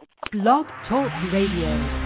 Blog Talk Radio.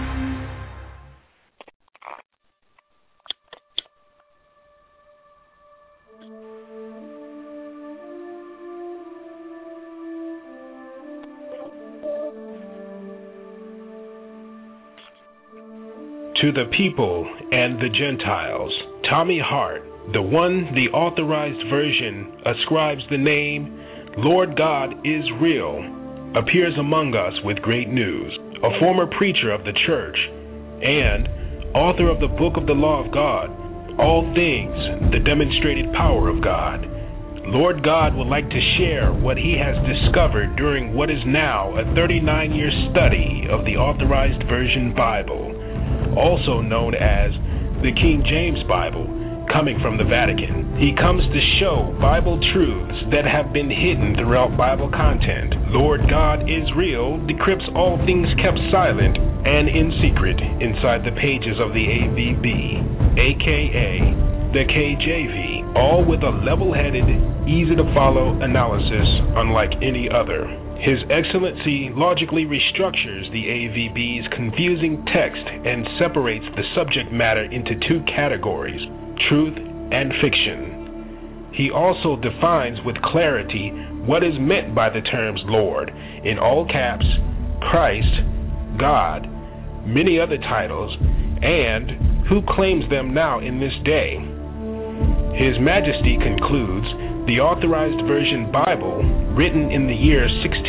To the people and the Gentiles, Tommy Hart, the authorized version, ascribes the name Lord God is Real, appears among us with great news, a former preacher of the church, and author of the Book of the Law of God, All Things, the Demonstrated Power of God. Lord God would like to share what he has discovered during what is now a 39-year study of the Authorized Version Bible, also known as the King James Bible, coming from the Vatican. He comes to show Bible truths that have been hidden throughout Bible content. Lord God is Real decrypts all things kept silent and in secret inside the pages of the AVB, aka the KJV, all with a level-headed, easy-to-follow analysis unlike any other. His Excellency logically restructures the AVB's confusing text and separates the subject matter into two categories, truth and fiction. He also defines with clarity what is meant by the terms Lord, in all caps, Christ, God, many other titles, and who claims them now in this day. His Majesty concludes the Authorized Version Bible, written in the year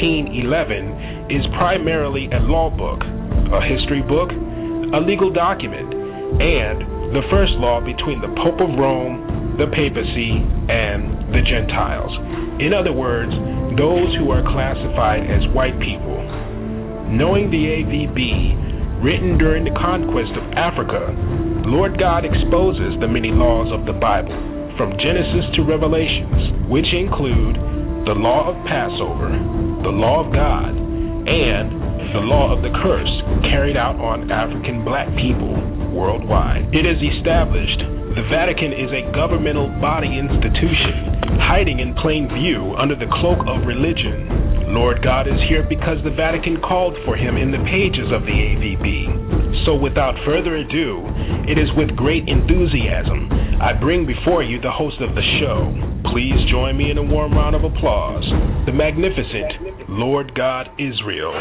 1611, is primarily a law book, a history book, a legal document, and the first law between the Pope of Rome, the papacy, and the Gentiles. In other words, those who are classified as white people. Knowing the AVB, written during the conquest of Africa, Lord God exposes the many laws of the Bible, from Genesis to Revelations, which include the law of Passover, the law of God, and the law of the curse carried out on African black people worldwide. It is established the Vatican is a governmental body institution hiding in plain view under the cloak of religion. Lord God is here because the Vatican called for him in the pages of the AVB. So without further ado, it is with great enthusiasm I bring before you the host of the show. Please join me in a warm round of applause. The magnificent Lord God is Real.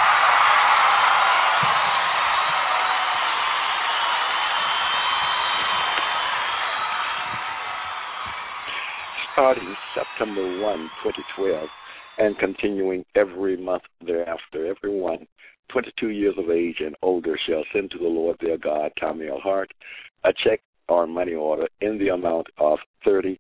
Starting September 1, 2012, and continuing every month thereafter, everyone 22 years of age and older shall send to the Lord their God, Tommy L. Hart, a check or money order in the amount of $30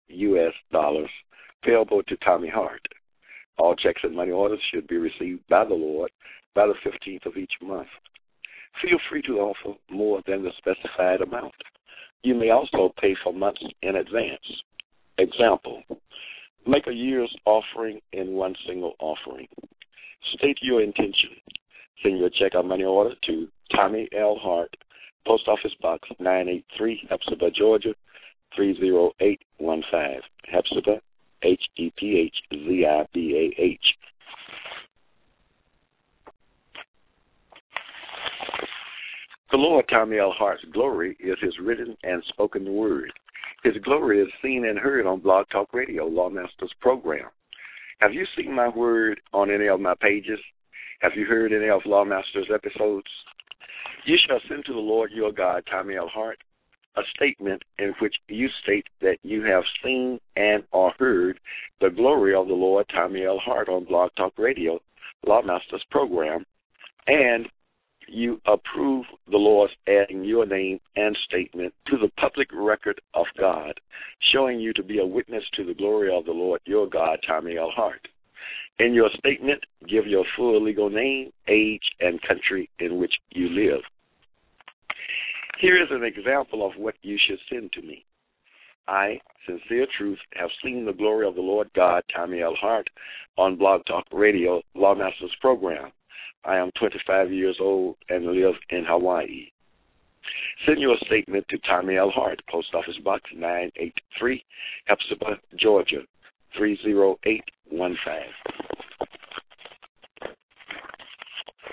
payable to Tommy Hart. All checks and money orders should be received by the Lord by the 15th of each month. Feel free to offer more than the specified amount. You may also pay for months in advance. Example, make a year's offering in one single offering. State your intention. Send your check or money order to Tommy L. Hart, Post Office Box 983, Hepzibah, Georgia, 30815. Hepzibah, Hepzibah. The Lord Tommy L. Hart's glory is his written and spoken word. His glory is seen and heard on Blog Talk Radio, Lawmasters program. Have you seen my word on any of my pages? Have you heard any of Lawmasters episodes? You shall send to the Lord your God, Tommy L. Hart, a statement in which you state that you have seen and or heard the glory of the Lord Tommy L. Hart on Blog Talk Radio, Lawmasters program, and you approve the Lord's adding your name and statement to the public record of God, showing you to be a witness to the glory of the Lord your God, Tommy L. Hart. In your statement, give your full legal name, age, and country in which you live. Here is an example of what you should send to me. I, Sincere Truth, have seen the glory of the Lord God, Tommy L. Hart, on Blog Talk Radio, Lawmasters program. I am 25 years old and live in Hawaii. Send your statement to Tommy L. Hart, Post Office Box 983, Hepzibah, Georgia, 30815.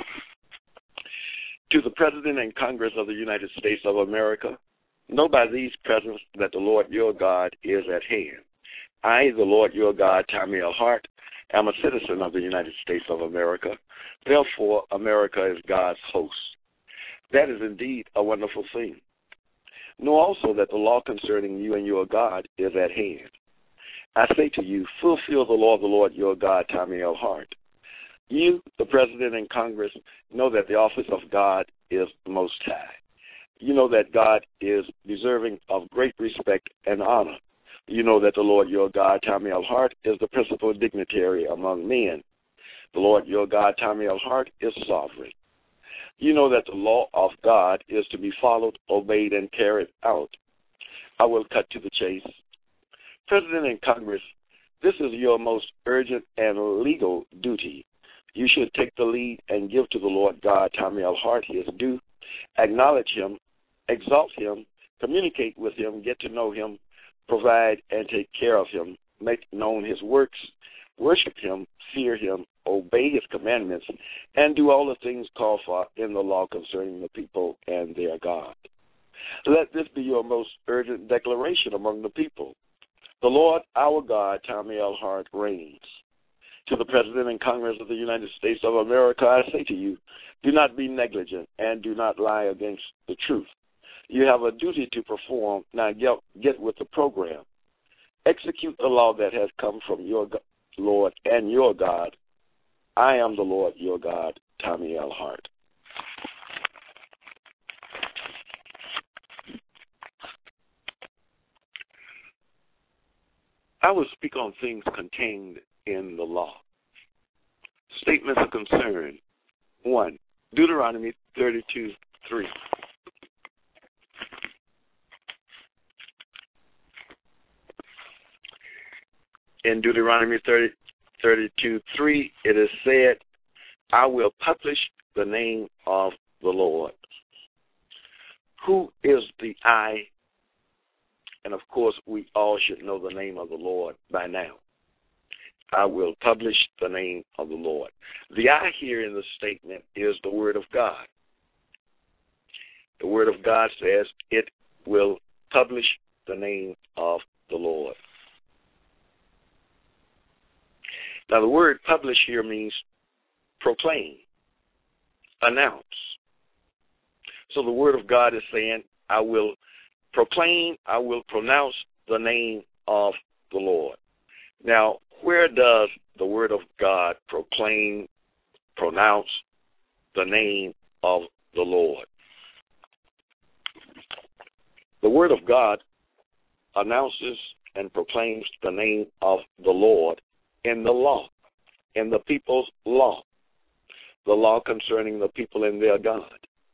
To the President and Congress of the United States of America, know by these presents that the Lord your God is at hand. I, the Lord your God, Tommy L. Hart, am a citizen of the United States of America. Therefore, America is God's host. That is indeed a wonderful thing. Know also that the law concerning you and your God is at hand. I say to you, fulfill the law of the Lord your God, Tommy L. Hart. You, the President and Congress, know that the office of God is most high. You know that God is deserving of great respect and honor. You know that the Lord your God, Tommy L. Hart, is the principal dignitary among men. The Lord your God, Tommy L. Hart, is sovereign. You know that the law of God is to be followed, obeyed, and carried out. I will cut to the chase. President and Congress, this is your most urgent and legal duty. You should take the lead and give to the Lord God, Tommy L. Hart, his due. Acknowledge him, exalt him, communicate with him, get to know him, provide and take care of him, make known his works, worship him, fear him, obey his commandments, and do all the things called for in the law concerning the people and their God. Let this be your most urgent declaration among the people. The Lord, our God, Tommy L. Hart, reigns. To the President and Congress of the United States of America, I say to you, do not be negligent and do not lie against the truth. You have a duty to perform. Now get with the program. Execute the law that has come from your Lord and your God. I am the Lord your God, Tommy L. Hart. I will speak on things contained in the law. Statements of concern. 1. Deuteronomy 32:3. In Deuteronomy 32:3, it is said, I will publish the name of the Lord. Who is the I? And of course, we all should know the name of the Lord by now. I will publish the name of the Lord. The I here in the statement is the Word of God. The Word of God says it will publish the name of the Lord. Now, the word publish here means proclaim, announce. So the Word of God is saying, I will proclaim, I will pronounce the name of the Lord. Now, where does the Word of God proclaim, pronounce the name of the Lord? The Word of God announces and proclaims the name of the Lord in the law, in the people's law, the law concerning the people and their God.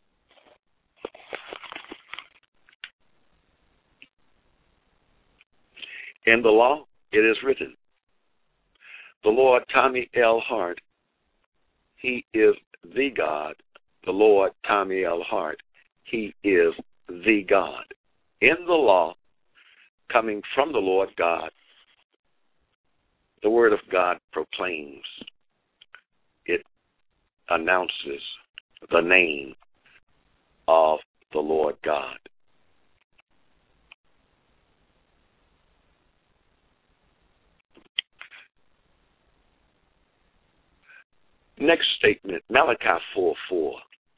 In the law, it is written, the Lord Tommy L. Hart, he is the God. The Lord Tommy L. Hart, he is the God. In the law, coming from the Lord God, the Word of God proclaims, it announces the name of the Lord God. Next statement, Malachi 4:4.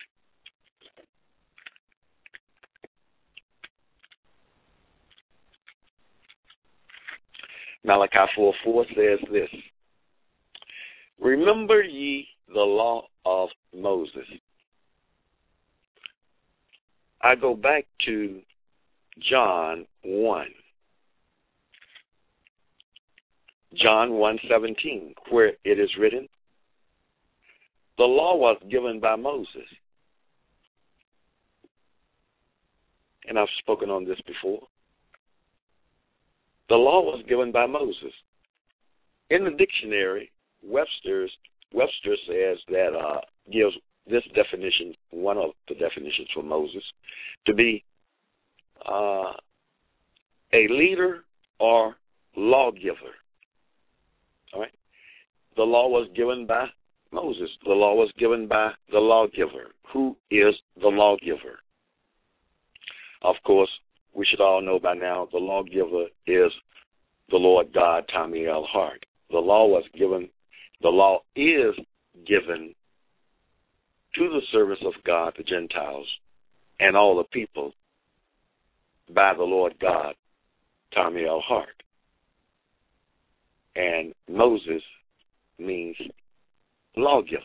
Malachi 4:4 says this, remember ye the law of Moses. I go back to John 1. John 1:17, where it is written, the law was given by Moses. And I've spoken on this before. The law was given by Moses. In the dictionary, Webster says that gives this definition, one of the definitions for Moses, to be a leader or lawgiver. All right? The law was given by Moses. The law was given by the lawgiver. Who is the lawgiver. Of course, we should all know by now the lawgiver is the Lord God, Tommy L. Hart. The law is given to the service of God, the Gentiles, and all the people by the Lord God, Tommy L. Hart. And Moses means lawgiver.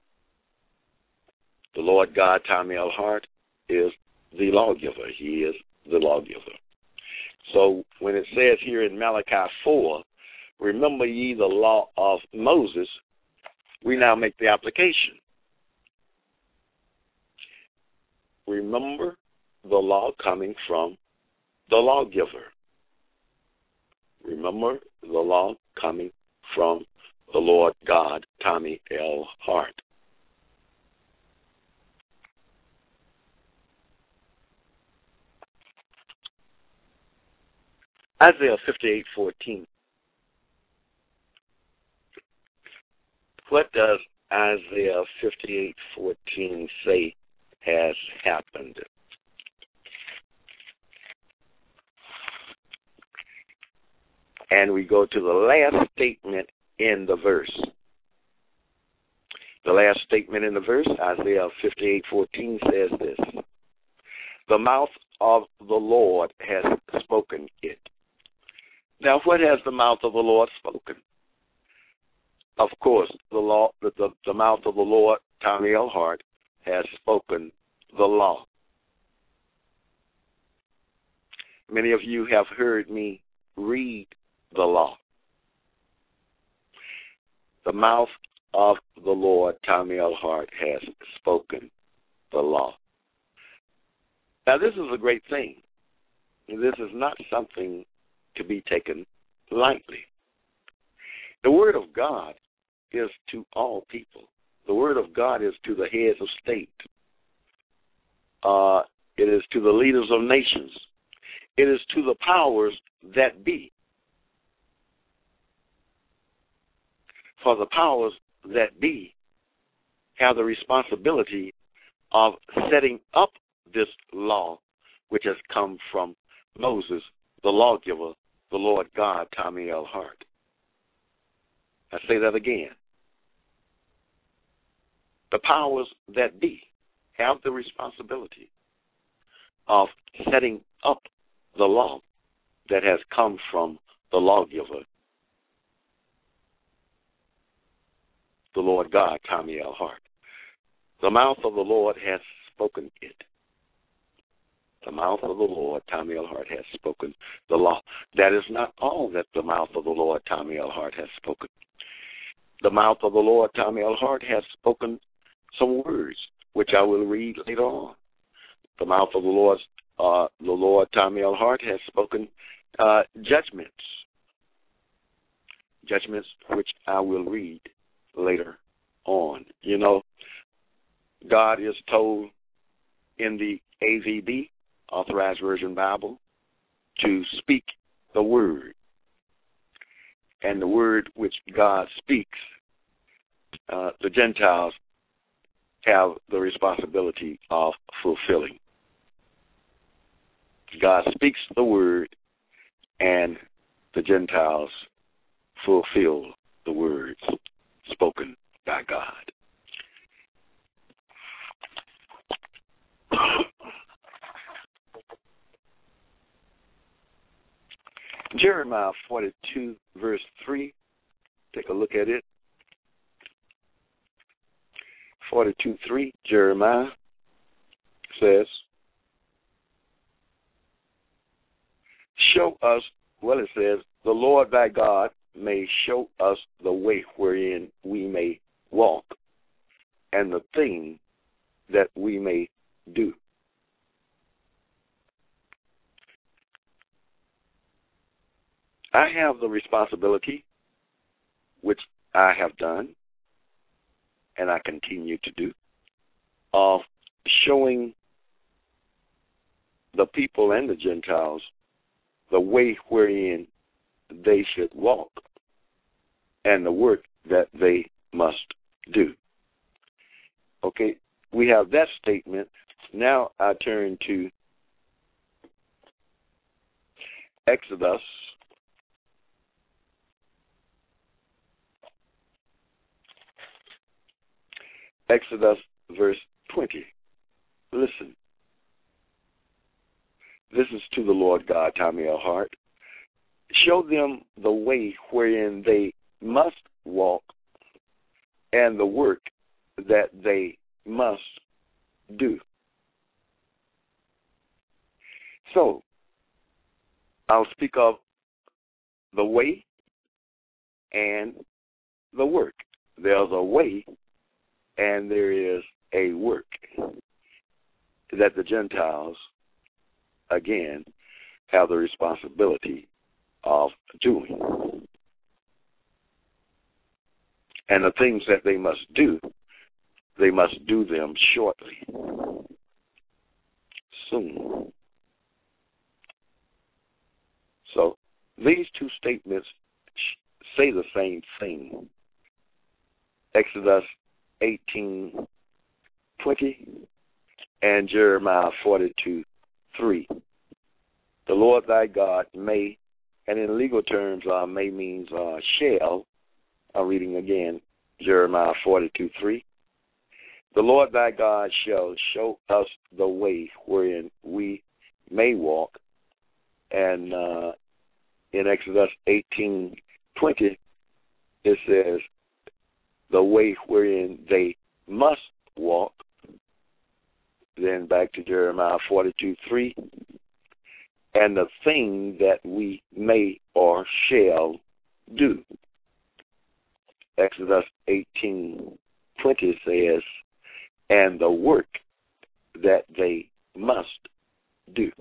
The Lord God, Tommy L. Hart, is the lawgiver. He is the lawgiver. So when it says here in Malachi 4, remember ye the law of Moses, we now make the application. Remember the law coming from the lawgiver. Remember the law coming from the Lord God, Tommy L. Hart. Isaiah 58:14. What does Isaiah 58:14 say has happened? And we go to the last statement in the verse. The last statement in the verse, Isaiah 58:14, says this: the mouth of the Lord has spoken it. Now, what has the mouth of the Lord spoken? Of course, the mouth of the Lord, Tommy L. Hart, has spoken the law. Many of you have heard me read the law. The mouth of the Lord, Tommy L. Hart, has spoken the law. Now, this is a great thing. This is not something to be taken lightly. The Word of God is to all people. The Word of God is to the heads of state. It is to the leaders of nations. It is to the powers that be. For the powers that be have the responsibility of setting up this law, which has come from Moses, the lawgiver, the Lord God, Tommy L. Hart. I say that again. The powers that be have the responsibility of setting up the law that has come from the lawgiver, the Lord God, Tommy L. Hart. The mouth of the Lord has spoken it. The mouth of the Lord, Tommy L. Hart, has spoken the law. That is not all that the mouth of the Lord, Tommy L. Hart, has spoken. The mouth of the Lord, Tommy L. Hart, has spoken some words, which I will read later on. The mouth of the Lord, Tommy L. Hart, has spoken judgments which I will read later on. You know, God is told in the AVB, Authorized Version Bible, to speak the word. And the word which God speaks, the Gentiles have the responsibility of fulfilling. God speaks the word, and the Gentiles fulfill the words spoken by God. Jeremiah 42, verse 3. Take a look at it. 42:3, Jeremiah says, show us, it says, the Lord thy God may show us the way wherein we may walk, and the thing that we may do. I have the responsibility, which I have done, and I continue to do, of showing the people and the Gentiles the way wherein they should walk and the work that they must do. Okay, we have that statement Now I turn to Exodus verse 20. Listen. This is to the Lord God, Tommy L. Hart. Show them the way wherein they must walk and the work that they must do. So, I'll speak of the way and the work. There's a way and there is a work that the Gentiles, again, have the responsibility of doing. And the things that they must do them shortly, soon. So these two statements say the same thing. Exodus 18:20 and Jeremiah 42:3. The Lord thy God may, and in legal terms, may means shall. I'm reading again, Jeremiah 42:3. The Lord thy God shall show us the way wherein we may walk. And in Exodus 18:20, it says, the way wherein they must walk. Then back to Jeremiah 42:3, and the thing that we may or shall do. Exodus 18:20 says, and the work that they must do.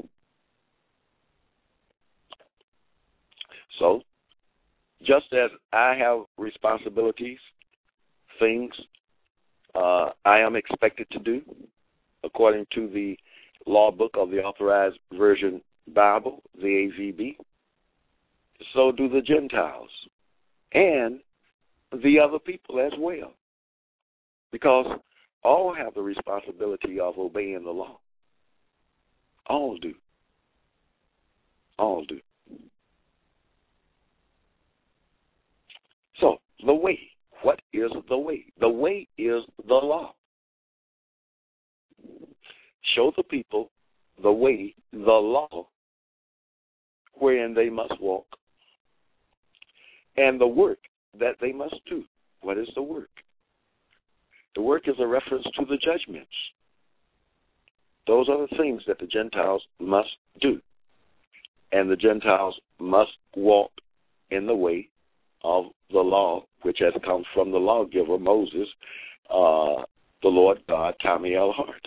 So, just as I have responsibilities, things I am expected to do, according to the law book of the Authorized Version Bible, the AVB, so do the Gentiles and the other people as well, because all have the responsibility of obeying the law. All do. All do. So, the way. What is the way? The way is the law. Show the people the way, the law, wherein they must walk, and the work that they must do. What is the work? The work is a reference to the judgments. Those are the things that the Gentiles must do. And the Gentiles must walk in the way of the law, which has come from the lawgiver, Moses, the Lord God, Tommy L. Hart.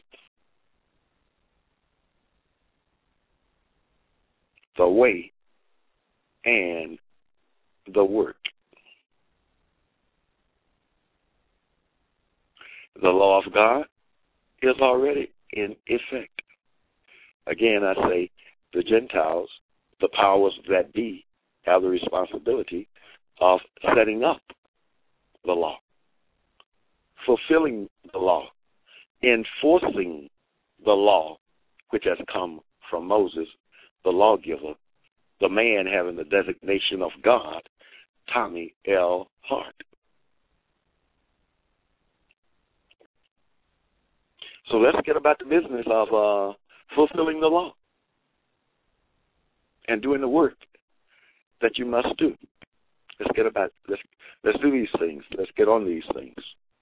The way and the work. The law of God is already in effect. Again, I say the Gentiles, the powers that be, have the responsibility of setting up the law, fulfilling the law, enforcing the law, which has come from Moses, the lawgiver, the man having the designation of God, Tommy L. Hart. So let's get about the business of fulfilling the law and doing the work that you must do. Let's do these things. Let's get on these things.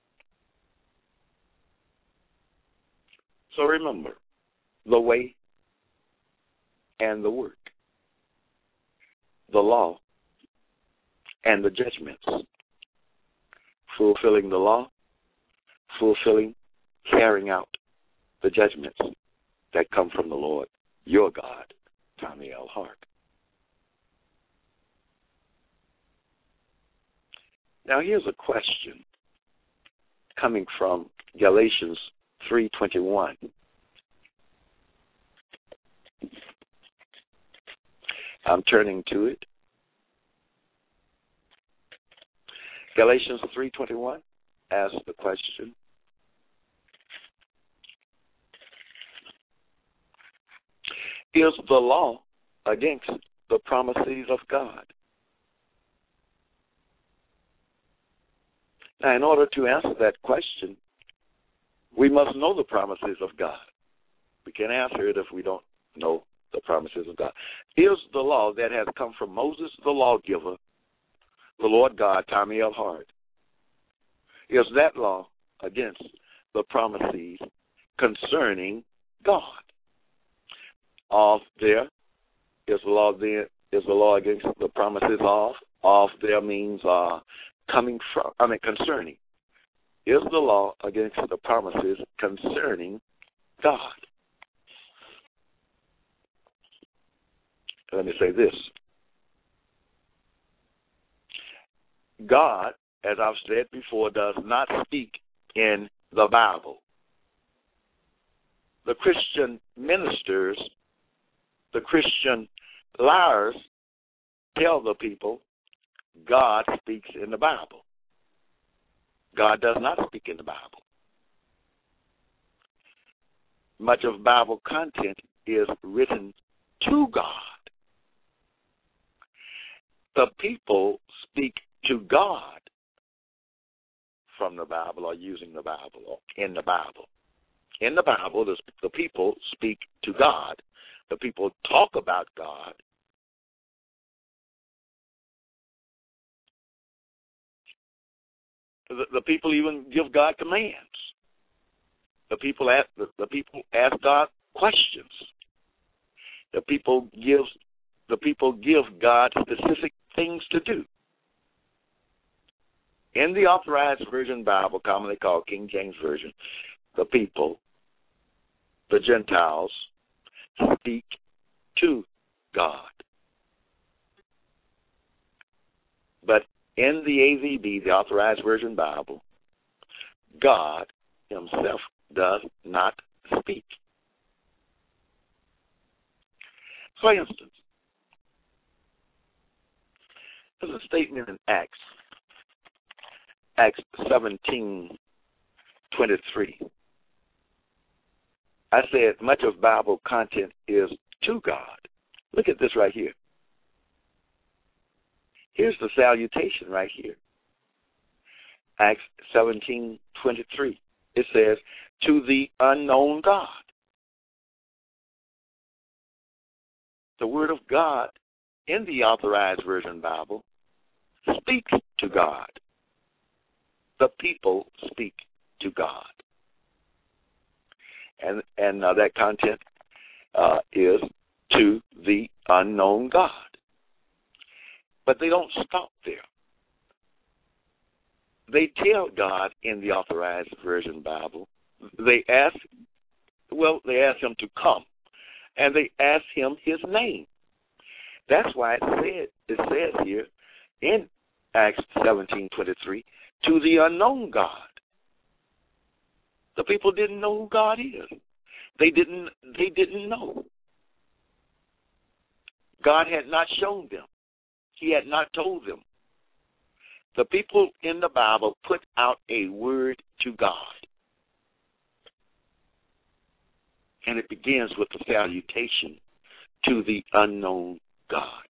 So remember, the way and the work, the law and the judgments, fulfilling the law, carrying out the judgments that come from the Lord, your God, Tommy L. Hart. Now here's a question coming from Galatians 3:21. I'm turning to it. Galatians 3:21 asks the question, is the law against the promises of God? Now, in order to answer that question, we must know the promises of God. We can't answer it if we don't know the promises of God. Is the law that has come from Moses, the lawgiver, the Lord God, Tommy L. Hart, is that law against the promises concerning God? Of there is the law there is the law against the promises of there means coming from, concerning. Is the law against the promises concerning God? Let me say this. God, as I've said before, does not speak in the Bible. The Christian ministers, the Christian liars tell the people God speaks in the Bible. God does not speak in the Bible. Much of Bible content is written to God. The people speak to God from the Bible or using the Bible or in the Bible. In the Bible, the people speak to God. The people talk about God. The people even give God commands. The people ask God questions. The people give God specific things to do. In the Authorized Version Bible, commonly called King James Version, the people, the Gentiles, speak to God. But in the AVB, the Authorized Version Bible, God himself does not speak. For instance, there's a statement in Acts 17:23. I said much of Bible content is to God. Look at this right here. Here's the salutation right here. Acts 17:23. It says, to the unknown God. The Word of God in the Authorized Version Bible speaks to God. The people speak to God. And that content is to the unknown God. But they don't stop there. They tell God in the Authorized Version Bible, they ask him to come, and they ask him his name. That's why it says here in Acts 17:23, to the unknown God. The people didn't know who God is. They didn't know. God had not shown them. He had not told them. The people in the Bible put out a word to God. And it begins with the salutation to the unknown God.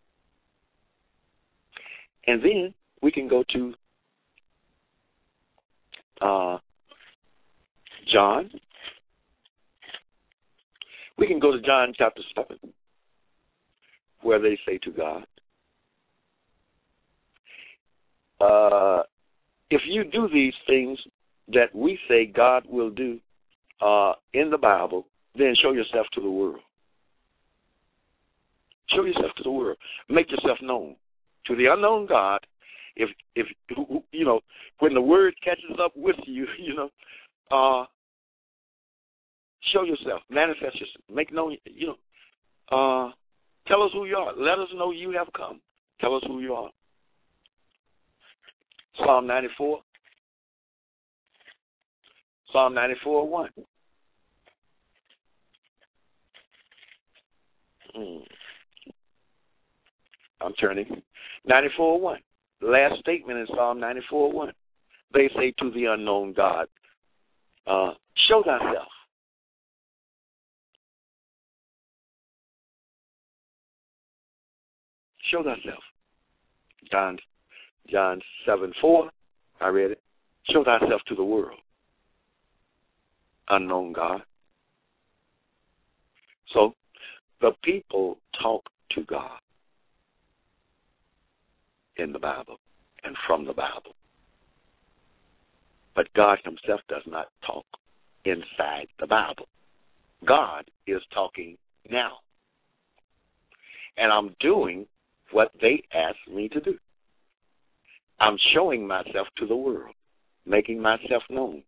And then we can go to John. We can go to John chapter 7, where they say to God, if you do these things that we say God will do in the Bible, then show yourself to the world. Show yourself to the world. Make yourself known to the unknown God. If you know, when the word catches up with you, show yourself, manifest yourself, make known. Tell us who you are. Let us know you have come. Tell us who you are. Psalm 94. Psalm 94:1. I'm turning. 94:1. The last statement in Psalm 94:1. They say to the unknown God, show thyself. Show thyself. John 7:4, I read it. Show thyself to the world. Unknown God. So the people talk to God in the Bible and from the Bible. But God himself does not talk inside the Bible. God is talking now. And I'm doing what they asked me to do. I'm showing myself to the world, making myself known,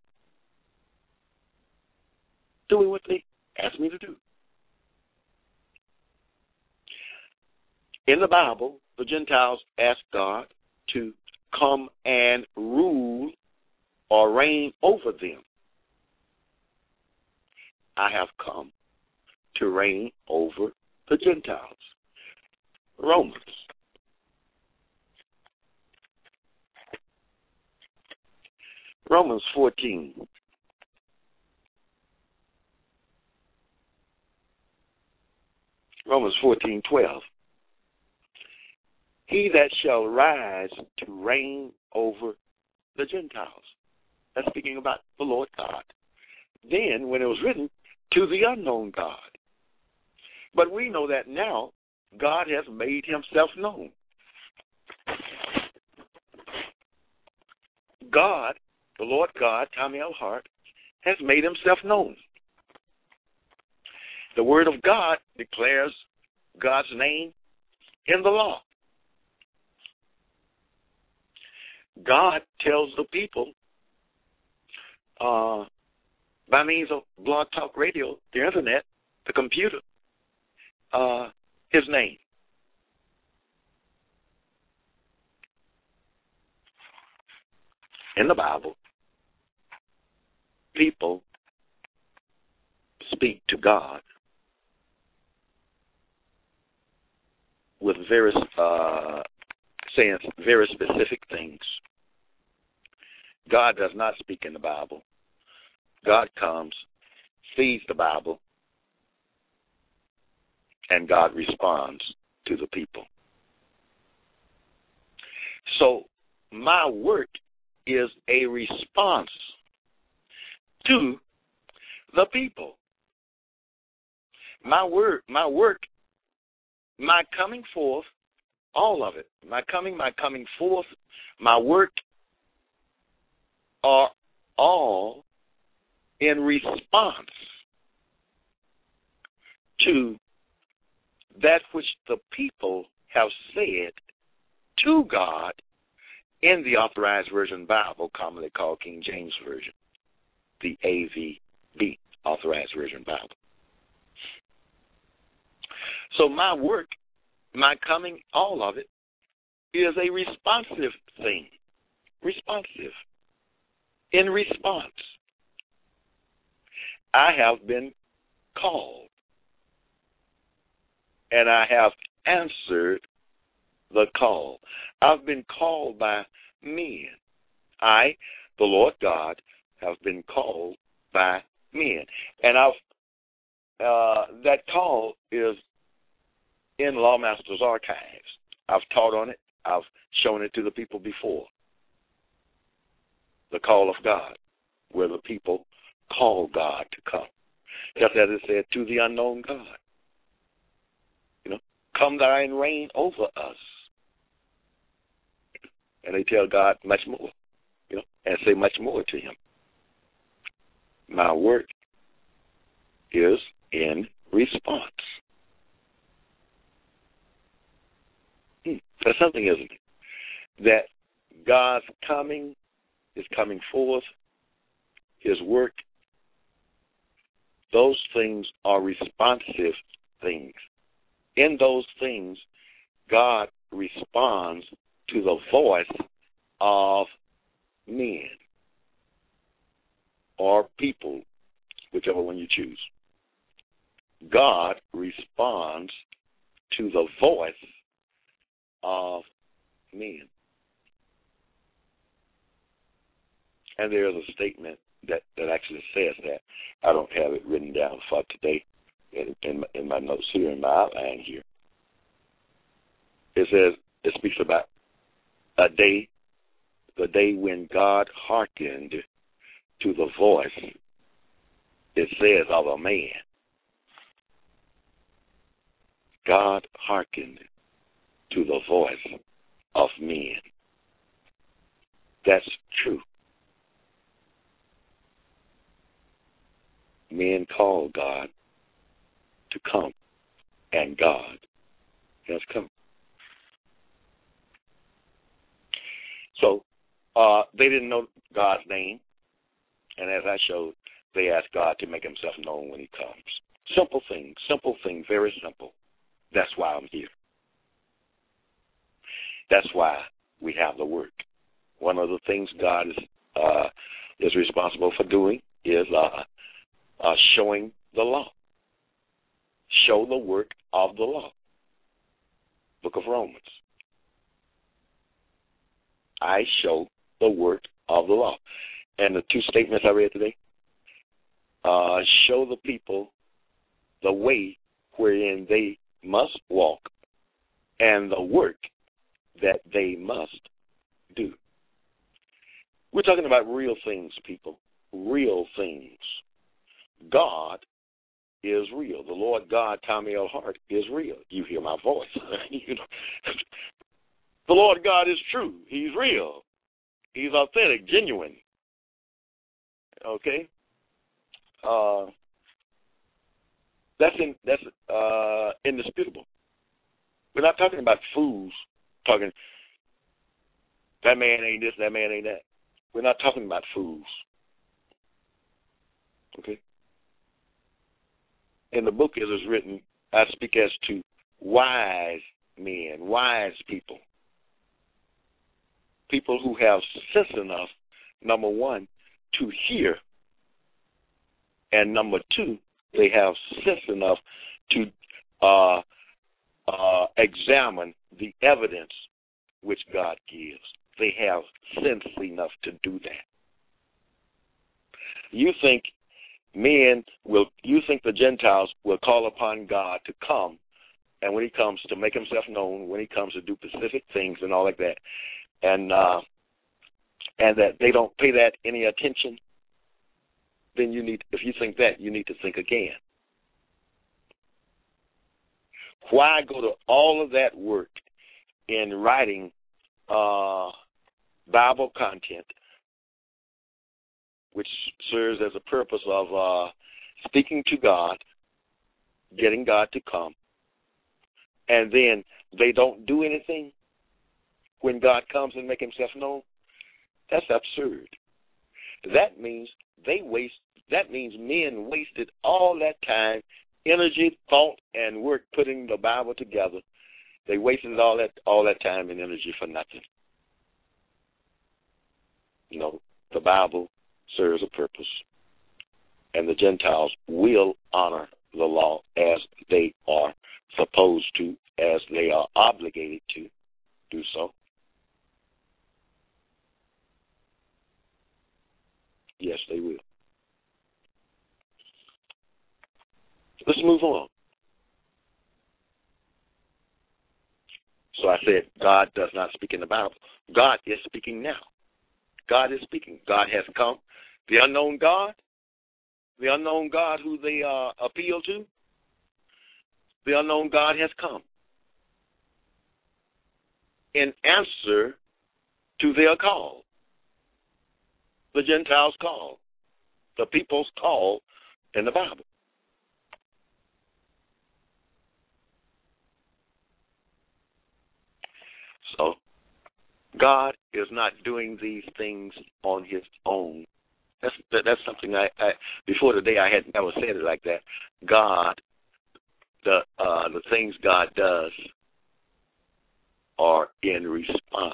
doing what they asked me to do. In the Bible, the Gentiles asked God to come and rule or reign over them. I have come to reign over the Gentiles. Romans. Romans 14. Romans 14:12. He that shall rise to reign over the Gentiles. That's speaking about the Lord God. Then, when it was written, to the unknown God. But we know that now God has made himself known. God, the Lord God, Tommy L. Hart, has made himself known. The Word of God declares God's name in the law. God tells the people by means of Blog Talk Radio, the internet, the computer, his name. In the Bible, people speak to God with very saying very specific things. God does not speak in the Bible. God comes, sees the Bible, and God responds to the people. So my work is a response to the people. My work, my coming forth, all of it, my coming forth, my work are all in response to that which the people have said to God in the Authorized Version Bible, commonly called King James Version, the AVB, Authorized Version Bible. So my work, my coming, all of it, is a responsive thing. Responsive. In response. I have been called, and I have answered the call. I've been called by men. I, the Lord God, have been called by men. And that call is in Lawmaster's archives. I've taught on it. I've shown it to the people before. The call of God, where the people call God to come. Just as it said, to the unknown God. Come thou and reign over us. And they tell God much more, and say much more to him. My work is in response. That's something, isn't it? That God's coming is coming forth, his work, those things are responsive things. In those things, God responds to the voice of men or people, whichever one you choose. God responds to the voice of men. And there is a statement that actually says that. I don't have it written down for today in my notes here, in my outline here. It says, it speaks about a day, the day when God hearkened to the voice, it says, of a man. God hearkened to the voice of men. That's true. Men call God to come, and God has come. So they didn't know God's name, and as I showed, they asked God to make himself known when he comes. Simple thing, very simple. That's why I'm here. That's why we have the work. One of the things God is responsible for doing is showing the law. Show the work of the law. Book of Romans. I show the work of the law. And the two statements I read today, show the people the way wherein they must walk and the work that they must do. We're talking about real things, people. Real things. God is real. The Lord God, Tommy L. Hart, is real. You hear my voice. You know. The Lord God is true. He's real. He's authentic, genuine. Okay? That's indisputable. We're not talking about fools talking, that man ain't this, that man ain't that. We're not talking about fools. Okay? In the book, it is written, I speak as to wise men, wise people. People who have sense enough, number one, to hear, and number two, they have sense enough to examine the evidence which God gives. They have sense enough to do that. You think the Gentiles will call upon God to come, and when he comes to make himself known, when he comes to do specific things and all like that, and that they don't pay that any attention, then if you think that, you need to think again. Why go to all of that work in writing Bible content, which serves as a purpose of speaking to God, getting God to come, and then they don't do anything when God comes and make himself known? That's absurd. That means men wasted all that time, energy, thought, and work putting the Bible together. They wasted all that time and energy for nothing. No, the Bible serves a purpose, and the Gentiles will honor the law as they are supposed to, as they are obligated to do so. Yes, they will. Let's move on. So I said, God does not speak in the Bible. God is speaking now. God is speaking. God has come. The unknown God who they appeal to, the unknown God has come in answer to their call. The Gentiles' call, the people's call in the Bible. So, God is not doing these things on his own. That's something I before today I had never said it like that. God, the things God does are in response.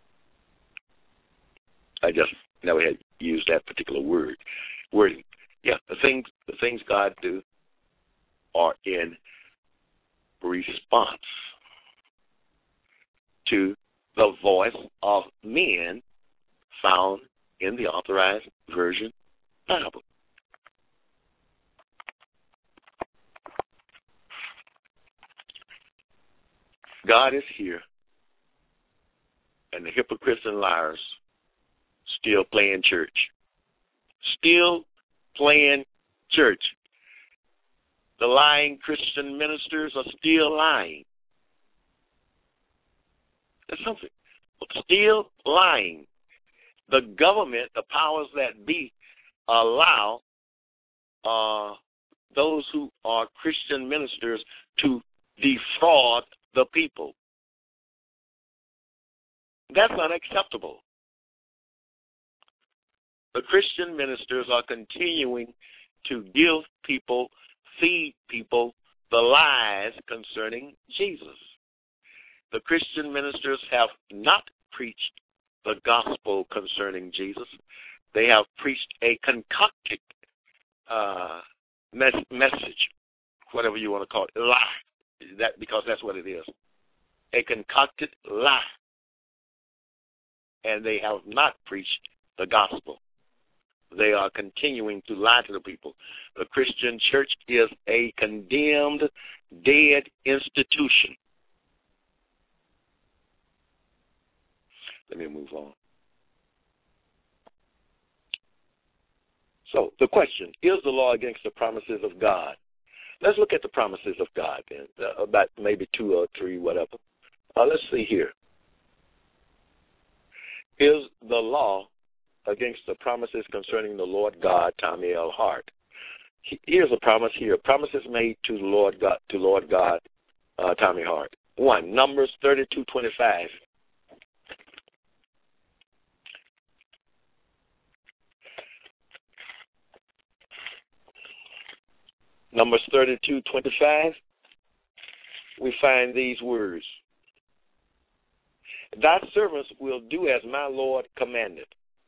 I just never had used that particular wording. Yeah, the things God do are in response to the voice of men found in the Authorized Version Bible. God is here, and the hypocrites and liars still playing church. Still playing church. The lying Christian ministers are still lying. That's something. Still lying. The government, the powers that be, allow those who are Christian ministers to defraud the people. That's unacceptable. The Christian ministers are continuing to give people, feed people the lies concerning Jesus. The Christian ministers have not preached the gospel concerning Jesus. They have preached a concocted message, whatever you want to call it, lie, because that's what it is, a concocted lie. And they have not preached the gospel. They are continuing to lie to the people. The Christian church is a condemned, dead institution. Let me move on. So, the question, is the law against the promises of God? Let's look at the promises of God then, about maybe 2 or 3, whatever. Let's see here. Is the law against the promises concerning the Lord God, Tommy L. Hart? Here's a promise here. Promises made to Lord God, Tommy Hart. 1, Numbers 32:25. Numbers 32:25. We find these words. Thy servants will do as my Lord commanded.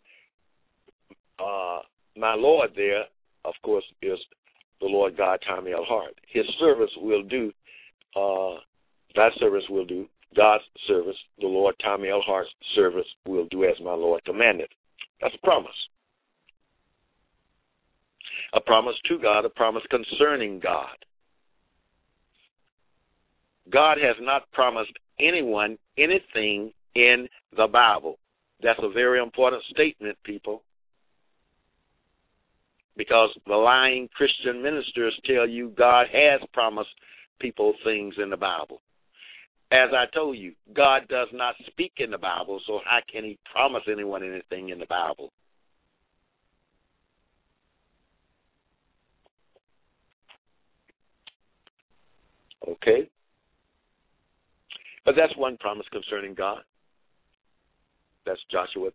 My Lord there, of course, is the Lord God, Tommy L. Hart. His servants will do, thy servants will do, God's servants, the Lord Tommy L. Hart's servants will do as my Lord commanded. That's a promise. A promise to God, a promise concerning God. God has not promised anyone anything in the Bible. That's a very important statement, people, because the lying Christian ministers tell you God has promised people things in the Bible. As I told you, God does not speak in the Bible, so how can he promise anyone anything in the Bible? Okay? But that's one promise concerning God. That's Joshua.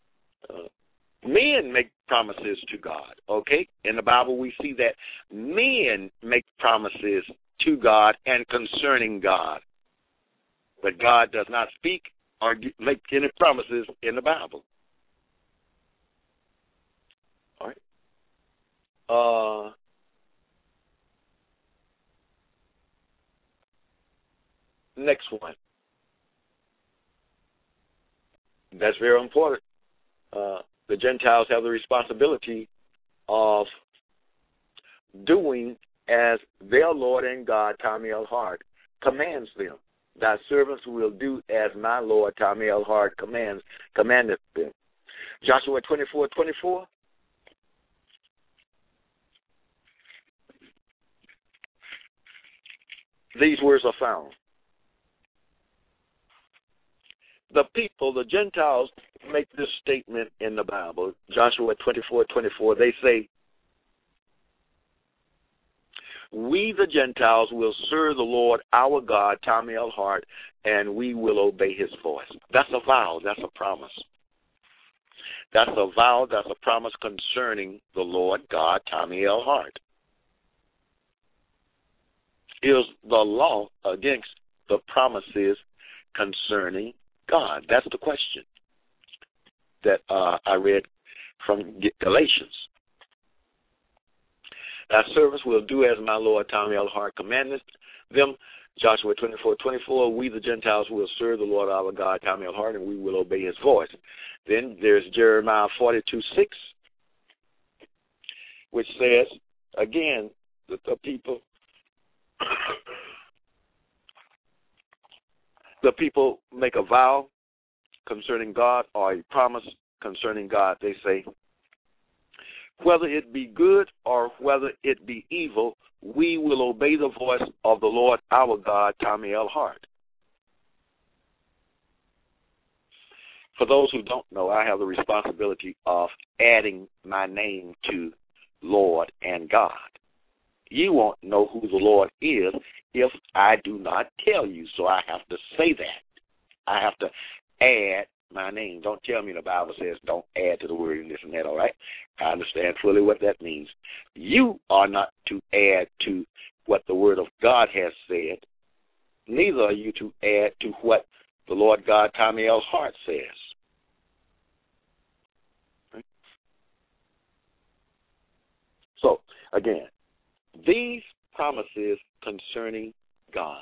Men make promises to God, okay? In the Bible we see that men make promises to God and concerning God. But God does not speak or make any promises in the Bible. All right? Next one. That's very important. The Gentiles have the responsibility of doing as their Lord and God, Tommy L. Hart, commands them. Thy servants will do as my Lord, Tommy L. Hart, commandeth them. Joshua 24:24. These words are found. The people, the Gentiles, make this statement in the Bible. Joshua 24:24. They say, we, the Gentiles, will serve the Lord our God, Tommy L. Hart, and we will obey his voice. That's a vow. That's a promise. That's a vow. That's a promise concerning the Lord God, Tommy L. Hart. Is the law against the promises concerning God? That's the question that I read from Galatians. Thy servants will do as my Lord Tommy L. Hart commandeth them. Joshua 24:24. We, the Gentiles, will serve the Lord our God, Tommy L. Hart, and we will obey his voice. Then there's Jeremiah 42:6, which says, again, that the people vow concerning God or a promise concerning God, they say, whether it be good or whether it be evil, we will obey the voice of the Lord our God, Tommy L. Hart. For those who don't know, I have the responsibility of adding my name to Lord and God. You won't know who the Lord is if I do not tell you, so I have to say that. I have to add my name. Don't tell me the Bible says don't add to the word and this and that, all right? I understand fully what that means. You are not to add to what the word of God has said. Neither are you to add to what the Lord God, Tommy L. Hart, says. Right? So, again, these promises concerning God.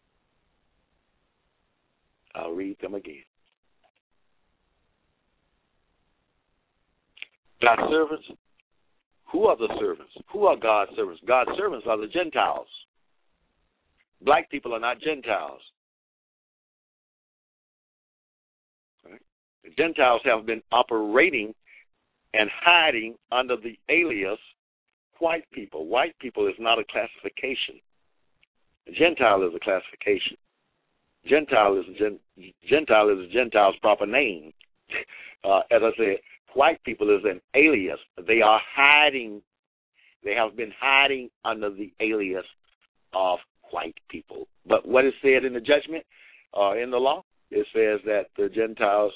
I'll read them again. God's servants. Who are the servants? Who are God's servants? God's servants are the Gentiles. Black people are not Gentiles. Right? The Gentiles have been operating and hiding under the alias white people. White people is not a classification. Gentile is a classification. Gentile is a Gentile's proper name. As I said, white people is an alias. They are hiding. They have been hiding under the alias of white people. But what is said in the judgment, in the law, it says that the Gentiles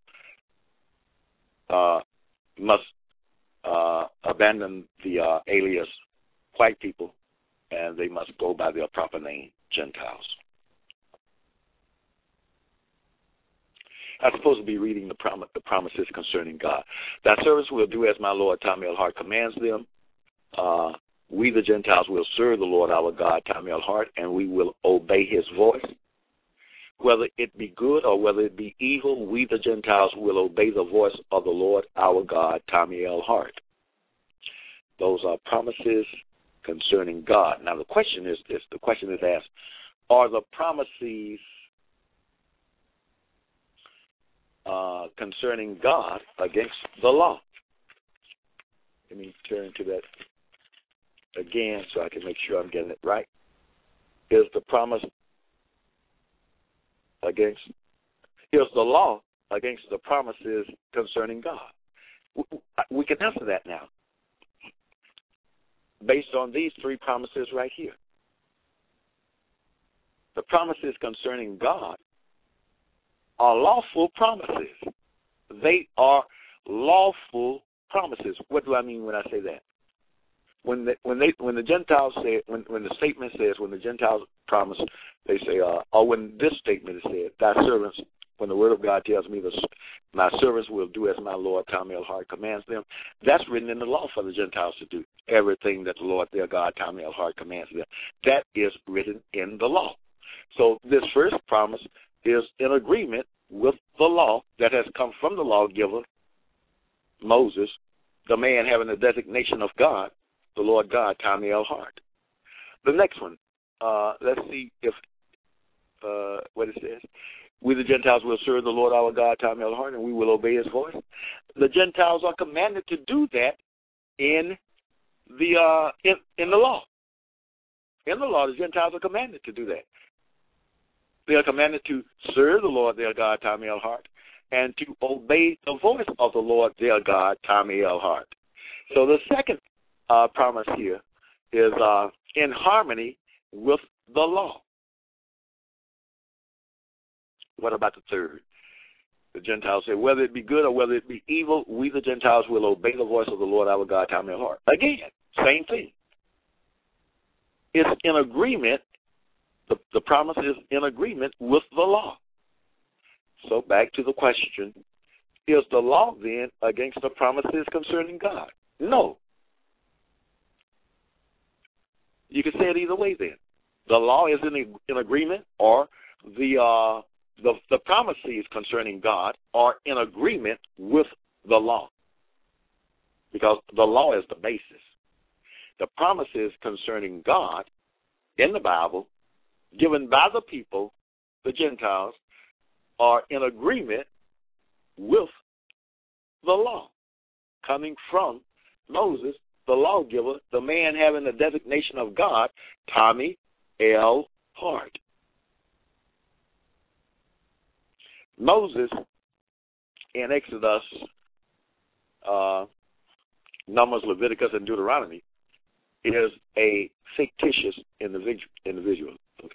must abandon the alias white people, and they must go by their proper name, Gentiles. I'm supposed to be reading the promises concerning God. Thy servants will do as my Lord Tommy L. Hart commands them. We, the Gentiles, will serve the Lord our God, Tommy L. Hart, and we will obey his voice. Whether it be good or whether it be evil, we, the Gentiles, will obey the voice of the Lord our God, Tommy L. Hart. Those are promises concerning God. Now, the question is this. The question is asked, are the promises concerning God against the law? Let me turn to that again so I can make sure I'm getting it right. Is the promise against, is the law against the promises concerning God? We can answer that now based on these three promises right here. The promises concerning God are lawful promises. They are lawful promises. What do I mean when I say that? When the Gentiles say, when the statement says, when the Gentiles promise, they say, or when this statement is said, thy servants, when the word of God tells me my servants will do as my Lord Tommy L. Hart commands them, that's written in the law for the Gentiles to do. Everything that the Lord their God, Tommy L. Hart commands them. That is written in the law. So this first promise is in agreement with the law that has come from the lawgiver, Moses, the man having the designation of God, the Lord God, Tommy L. Hart. The next one, let's see if what it says. We, the Gentiles, will serve the Lord our God, Tommy L. Hart, and we will obey his voice. The Gentiles are commanded to do that in the law. In the law, the Gentiles are commanded to do that. They are commanded to serve the Lord their God, Tommy L. Hart, and to obey the voice of the Lord their God, Tommy L. Hart. So the second promise here is in harmony with the law. What about the third? The Gentiles say, whether it be good or whether it be evil, we the Gentiles will obey the voice of the Lord our God, Tommy L. Hart. Again, same thing. It's in agreement. The promise is in agreement with the law. So back to the question, is the law then against the promises concerning God? No. You can say it either way then. The law is in agreement, or the promises concerning God are in agreement with the law, because the law is the basis. The promises concerning God in the Bible, given by the people, the Gentiles, are in agreement with the law coming from Moses, the lawgiver, the man having the designation of God, Tommy L. Hart. Moses in Exodus, Numbers, Leviticus, and Deuteronomy is a fictitious individual.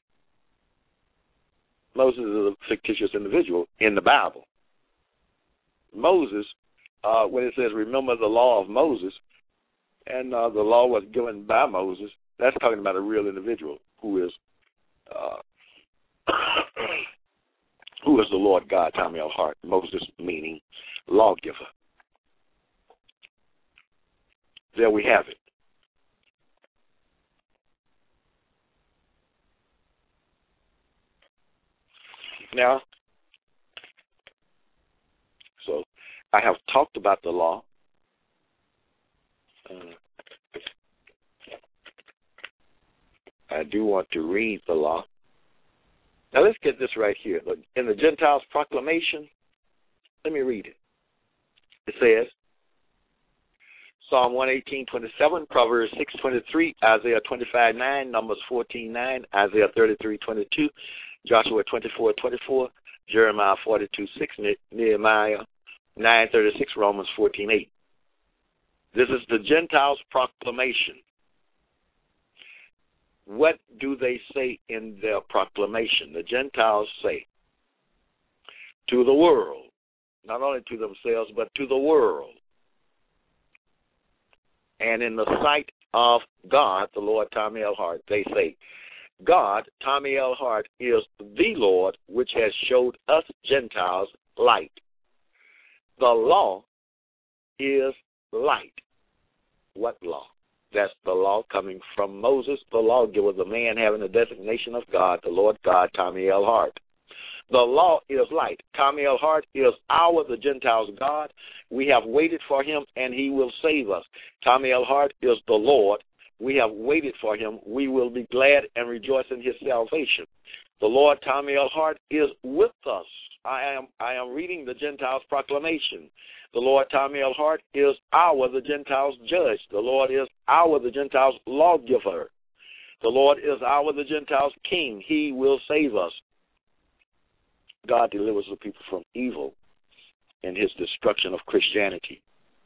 Moses is a fictitious individual in the Bible. Moses, when it says remember the law of Moses, and the law was given by Moses, that's talking about a real individual who is the Lord God, Tommy L. Hart. Moses meaning lawgiver. There we have it. Now, so I have talked about the law. I do want to read the law. Now let's get this right here. In the Gentiles' proclamation, let me read it. It says, Psalm 118:27, Proverbs 6:23, Isaiah 25:9, Numbers 14:9, Isaiah 33:22, Joshua 24:24, Jeremiah 42:6, Nehemiah 9:36, Romans 14:8. This is the Gentiles' proclamation. What do they say in their proclamation? The Gentiles say to the world, not only to themselves, but to the world. And in the sight of God, the Lord Tommy L. Hart, they say, God, Tommy L. Hart, is the Lord which has showed us Gentiles light. The law is light. What law? That's the law coming from Moses, the lawgiver, the man having the designation of God, the Lord God, Tommy L. Hart. The law is light. Tommy L. Hart is the Gentiles' God. We have waited for him, and he will save us. Tommy L. Hart is the Lord. We have waited for him. We will be glad and rejoice in his salvation. The Lord Tommy L. Hart is with us. I am reading the Gentiles' proclamation. The Lord Tommy L. Hart is the Gentiles' judge. The Lord is the Gentiles' lawgiver. The Lord is the Gentiles' king. He will save us. God delivers the people from evil and his destruction of Christianity.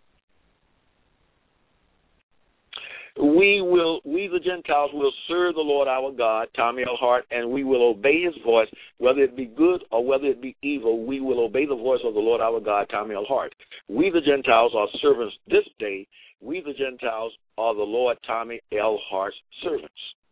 We the Gentiles will serve the Lord our God, Tommy L. Hart, and we will obey his voice, whether it be good or whether it be evil. We will obey the voice of the Lord our God, Tommy L. Hart. We the Gentiles are servants this day. We the Gentiles are the Lord Tommy L. Hart's servants.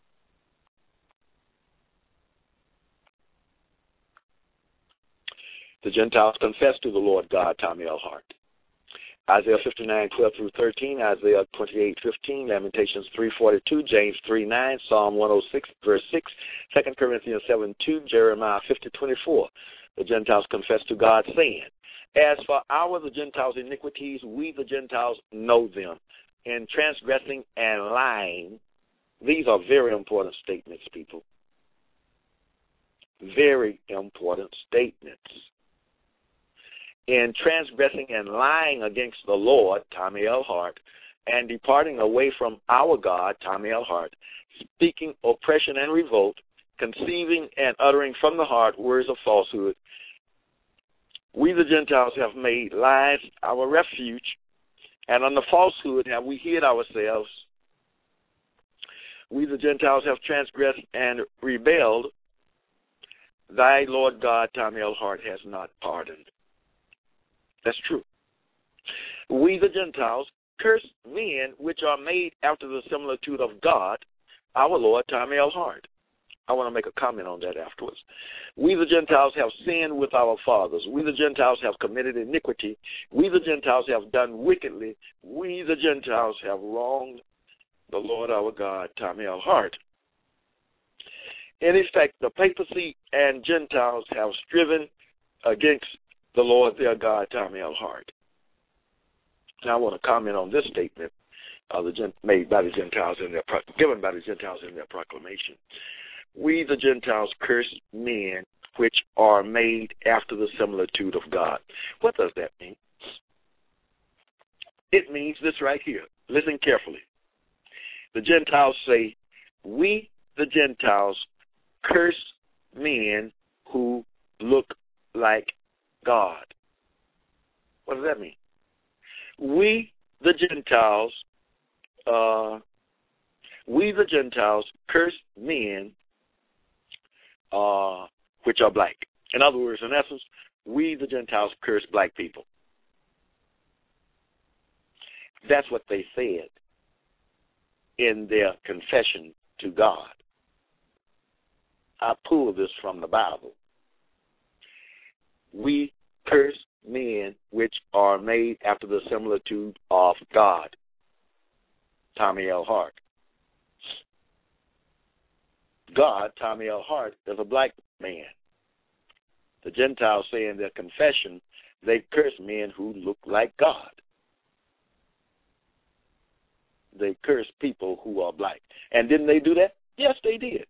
The Gentiles confess to the Lord God, Tommy L. Hart. Isaiah 59:12-13, Isaiah 28:15, Lamentations 3:42, James 3:9, Psalm 106, verse 6, 2 Corinthians 7:2, Jeremiah 50:24. The Gentiles confess to God, saying, as for the Gentiles' iniquities, we the Gentiles know them. In transgressing and lying, these are very important statements, people. Very important statements. In transgressing and lying against the Lord, Tommy L. Hart, and departing away from our God, Tommy L. Hart, speaking oppression and revolt, conceiving and uttering from the heart words of falsehood, we the Gentiles have made lies our refuge, and under falsehood have we hid ourselves. We the Gentiles have transgressed and rebelled. Thy Lord God, Tommy L. Hart, has not pardoned. That's true. We the Gentiles curse men which are made after the similitude of God, our Lord Tommy L. Hart. I want to make a comment on that afterwards. We the Gentiles have sinned with our fathers. We the Gentiles have committed iniquity. We the Gentiles have done wickedly. We the Gentiles have wronged the Lord our God, Tommy L. Hart. In effect, the papacy and Gentiles have striven against the Lord their God, Tommy L. Hart. Now I want to comment on this statement made by the Gentiles given by the Gentiles in their proclamation. We the Gentiles curse men which are made after the similitude of God. What does that mean? It means this right here. Listen carefully. The Gentiles say, we, the Gentiles, curse men who look like God. What does that mean? We, the Gentiles, curse men which are black. In other words, in essence, we, the Gentiles, curse black people. That's what they said in their confession to God. I pull this from the Bible. We curse men which are made after the similitude of God. Tommy L. Hart. God, Tommy L. Hart, is a black man. The Gentiles say in their confession they curse men who look like God. They curse people who are black. And didn't they do that? Yes, they did.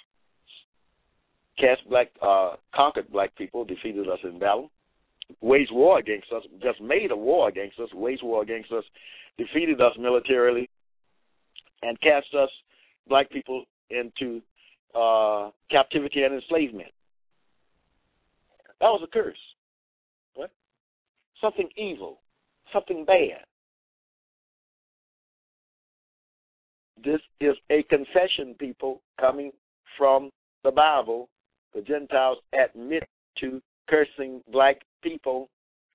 Conquered black people, defeated us in battle, waged war against us, just made a war against us, waged war against us, defeated us militarily, and cast us, black people, into captivity and enslavement. That was a curse. What? Something evil, something bad. This is a confession, people, coming from the Bible. The Gentiles admit to cursing black people.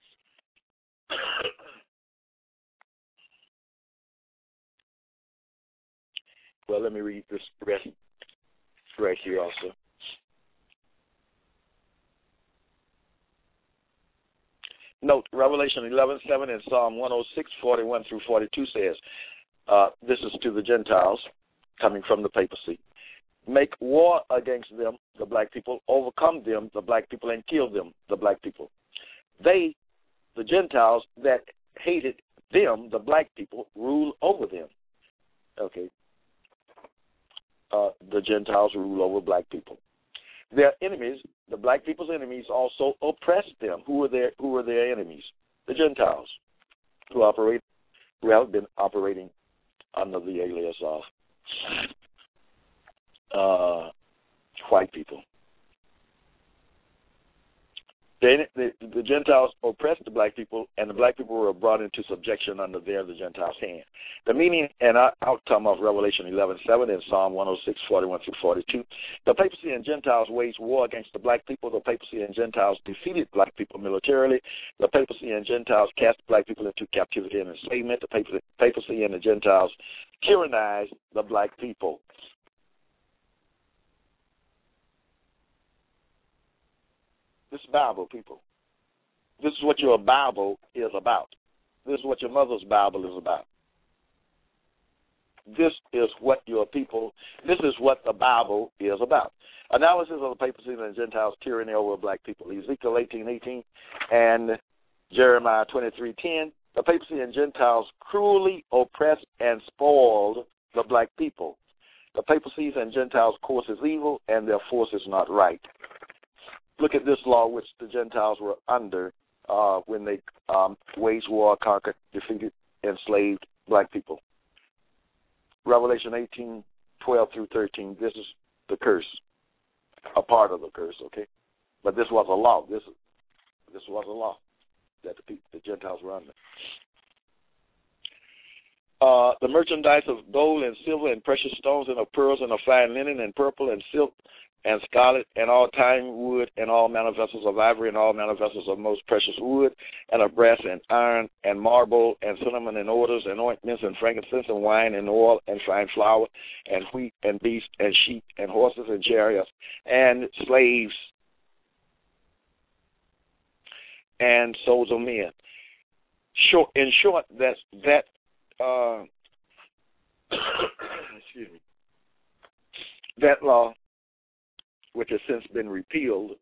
Well, let me read this rest right here also. Note, Revelation 11:7 and Psalm 106:41 through 42 says, this is to the Gentiles coming from the papacy. Make war against them, the black people, overcome them, the black people, and kill them, the black people. They, the Gentiles that hated them, the black people, rule over them. Okay. The Gentiles rule over black people. Their enemies, the black people's enemies, also oppressed them. Who were their enemies? The Gentiles, who have been operating under the alias of white people. The Gentiles oppressed the black people, and the black people were brought into subjection under the Gentiles' hand. The meaning and outcome of Revelation 11:7 and Psalm 106:41 through 42. The papacy and Gentiles waged war against the black people. The papacy and Gentiles defeated black people militarily. The papacy and Gentiles cast black people into captivity and enslavement. The papacy and the Gentiles tyrannized the black people. This is Bible, people. This is what your Bible is about. This is what your mother's Bible is about. This is what this is what the Bible is about. Analysis of the papacy and the Gentiles' tyranny over black people. Ezekiel 18:18 and Jeremiah 23:10. The papacy and Gentiles cruelly oppressed and spoiled the black people. The papacy and Gentiles' course is evil, and their force is not right. Look at this law which the Gentiles were under when they waged war, conquered, defeated, enslaved black people. Revelation 18:12 through 13, this is the curse, a part of the curse, okay? But this was a law. This was a law that the Gentiles were under. The merchandise of gold and silver and precious stones and of pearls and of fine linen and purple and silk and scarlet, and all time wood, and all manner vessels of ivory, and all manner vessels of most precious wood, and of brass and iron, and marble, and cinnamon, and odors, and ointments, and frankincense, and wine, and oil, and fine flour, and wheat, and beasts, and sheep, and horses, and chariots, and slaves, and souls of men. In short, that excuse me, that law, which has since been repealed,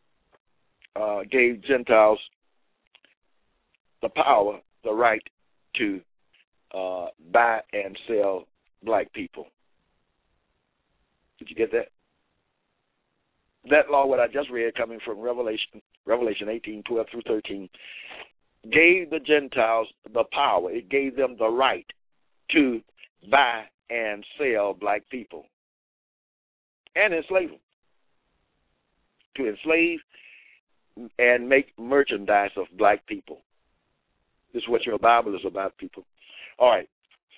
gave Gentiles the power, the right to buy and sell black people. Did you get that? that law, what I just read, coming from Revelation 18:12 through 13, gave the Gentiles the power. It gave them the right to buy and sell black people and enslave them, to enslave and make merchandise of black people. This is what your Bible is about, people. All right.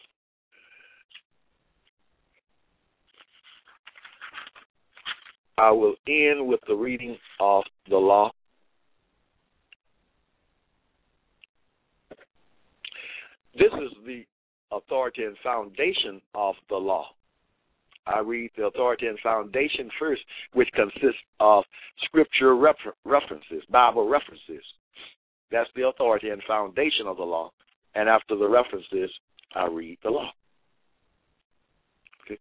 I will end with the reading of the law. This is the authority and foundation of the law. I read the authority and foundation first, which consists of scripture references, Bible references. That's the authority and foundation of the law. And after the references, I read the law. Okay.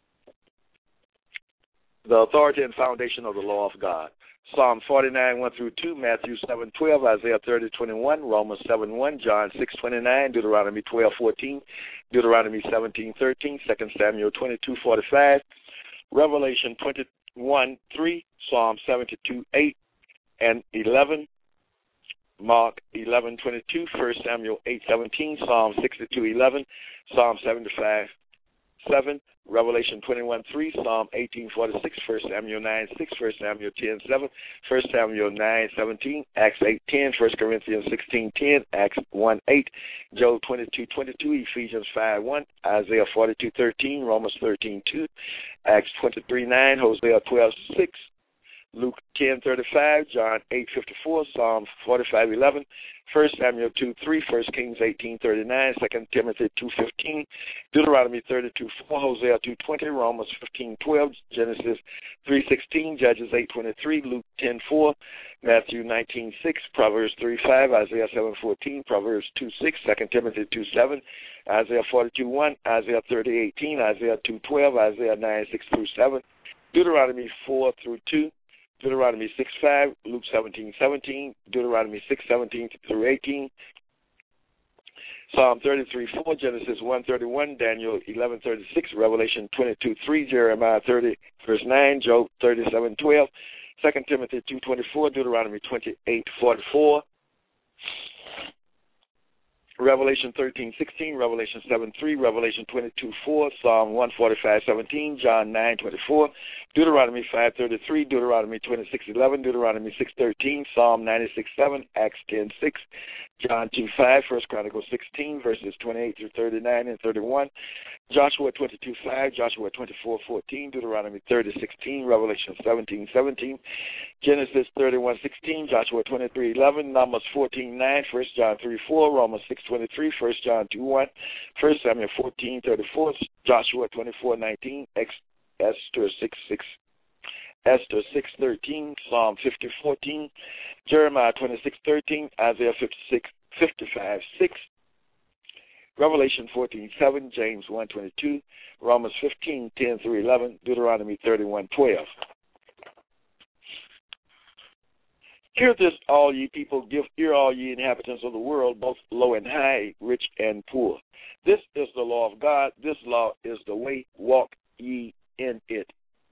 The authority and foundation of the law of God. Psalm 49, 1 through 2, Matthew 7, 12, Isaiah 30, 21, Romans 7, 1, John 6, 29, Deuteronomy 12, 14, Deuteronomy 17, 13, 2 Samuel 22, 45, Revelation 21, 3, Psalm 72, 8 and 11, Mark 11, 22, 1 Samuel 8, 17, Psalm 62, 11, Psalm 75, 7, Revelation 21, 3, Psalm 18, 46, 1 Samuel 9, 6, 1 Samuel 10, 7, 1 Samuel 9, 17, Acts 8, 10, 1 Corinthians 16, 10, Acts 1, 8, Job 22, 22, Ephesians 5, 1, Isaiah 42, 13, Romans 13, 2, Acts 23, 9, Hosea 12, 6, Luke 10, 35, John 8, 54, Psalm 45, 11, 1 Samuel 2, 3, 1 Kings 18, 39, 2 Timothy 2, 15, Deuteronomy 32, 4, Hosea 2, 20, Romans 15, 12, Genesis 3, 16, Judges 8, 23, Luke 10, 4, Matthew 19, 6, Proverbs 3, 5, Isaiah 7, 14, Proverbs 2, 6, 2 Timothy 2, 7, Isaiah 42, 1, Isaiah 30, 18, Isaiah 2, 12, Isaiah 9, 6 through 7, Deuteronomy 4 through 2, Deuteronomy 6, 5, Luke 17, 17, Deuteronomy 6, 17 through 18, Psalm 33, 4, Genesis 1, 31, Daniel 11, 36, Revelation 22, 3, Jeremiah 30, verse 9, Job 37, 12, 2 Timothy 2, 24, Deuteronomy 28, 44, Revelation 13, 16, Revelation 7, 3, Revelation 22, 4, Psalm 145, 17, John 9, 24, Deuteronomy 5, 33, Deuteronomy 26, 11, Deuteronomy 6, 13, Psalm 96, 7, Acts 10, 6, John 2, 5, 1 Chronicles 16, verses 28 through 39 and 31, Joshua 22, 5, Joshua 24, 14, Deuteronomy 30, 16, Revelation 17, 17, Genesis 31, 16, Joshua 23, 11, Numbers 14, 9, 1 John 3, 4, Romans 6, 23, 1 John 2, 1, 1 Samuel 14, 34, Joshua 24, 19, Esther 6, 6, Esther 6, 13, Psalm 50, 14, Jeremiah 26, 13, Isaiah 56, 55, 6, Revelation 14, 7, James 1, 22, Romans 15, 10 through 11, Deuteronomy 31, 12. Hear this, all ye people, give ear, all ye inhabitants of the world, both low and high, rich and poor. This is the law of God. This law is the way. Walk ye in it.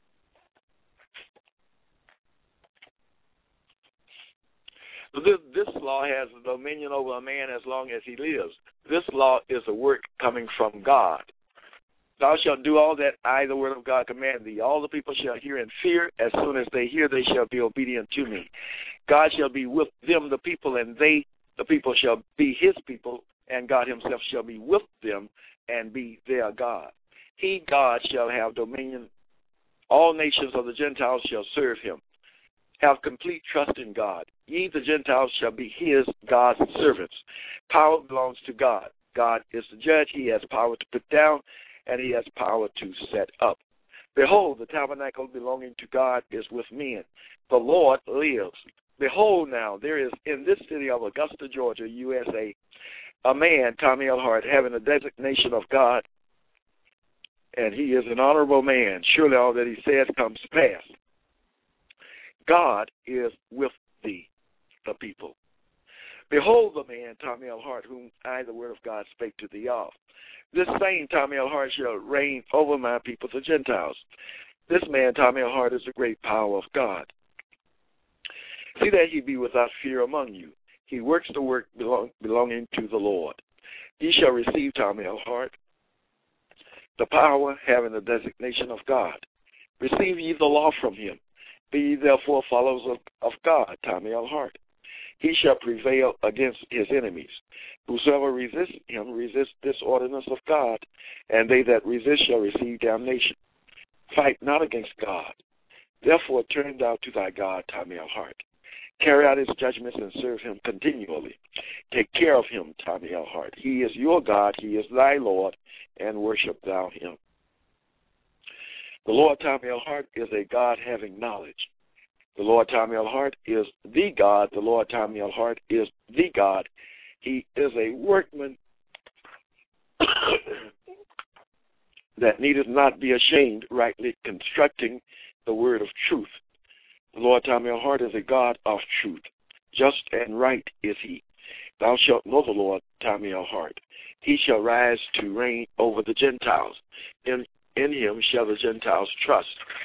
This law has dominion over a man as long as he lives. This law is a work coming from God. Thou shalt do all that I, the word of God, command thee. All the people shall hear and fear. As soon as they hear, they shall be obedient to me. God shall be with them, the people, and they, the people, shall be his people, and God himself shall be with them and be their God. He, God, shall have dominion. All nations of the Gentiles shall serve him. Have complete trust in God. Ye, the Gentiles, shall be his, God's servants. Power belongs to God. God is the judge. He has power to put down, and he has power to set up. Behold, the tabernacle belonging to God is with men. The Lord lives. Behold now, there is in this city of Augusta, Georgia, USA, a man, Tommy L. Hart, having a designation of God, and he is an honorable man. Surely all that he says comes to pass. God is with thee, the people. Behold the man, Tommy L. Hart, whom I, the word of God, spake to thee of. This same Tommy L. Hart shall reign over my people, the Gentiles. This man, Tommy L. Hart, is the great power of God. See that he be without fear among you. He works the work belonging to the Lord. Ye shall receive, Tommy L. Hart, the power having the designation of God. Receive ye the law from him. Be ye therefore followers of God, Tommy L. Hart. He shall prevail against his enemies. Whosoever resists him resists this ordinance of God, and they that resist shall receive damnation. Fight not against God. Therefore turn thou to thy God, Tommy L. Hart. Carry out his judgments and serve him continually. Take care of him, Tommy L. Hart. He is your God, he is thy Lord, and worship thou him. The Lord Tommy L. Hart is a God having knowledge. The Lord Tommy L. Hart is the God. The Lord Tommy L. Hart is the God. He is a workman that needeth not be ashamed, rightly constructing the word of truth. The Lord Tommy L. Hart is a God of truth. Just and right is he. Thou shalt know the Lord Tommy L. Hart. He shall rise to reign over the Gentiles. In him shall the Gentiles trust.